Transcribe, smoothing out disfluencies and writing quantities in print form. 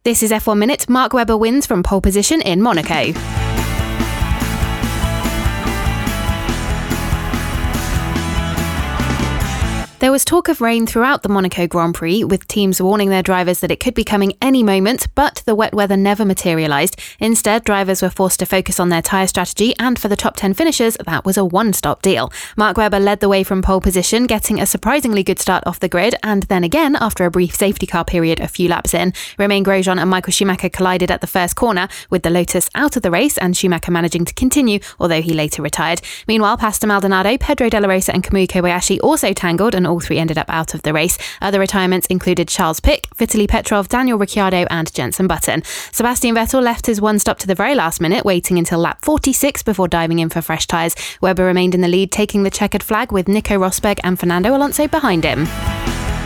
This is F1 Minute. Mark Webber wins from pole position in Monaco. There was talk of rain throughout the Monaco Grand Prix, with teams warning their drivers that it could be coming any moment, but the wet weather never materialised. Instead, drivers were forced to focus on their tyre strategy, and for the top 10 finishers, that was a one-stop deal. Mark Webber led the way from pole position, getting a surprisingly good start off the grid, and then again, after a brief safety car period a few laps in. Romain Grosjean and Michael Schumacher collided at the first corner, with the Lotus out of the race and Schumacher managing to continue, although he later retired. Meanwhile, Pastor Maldonado, Pedro de la Rosa and Kamui Kobayashi also tangled, and all three ended up out of the race. Other retirements included Charles Pic, Vitaly Petrov, Daniel Ricciardo and Jenson Button. Sebastian Vettel left his one stop to the very last minute, waiting until lap 46 before diving in for fresh tyres. Webber remained in the lead, taking the checkered flag with Nico Rosberg and Fernando Alonso behind him.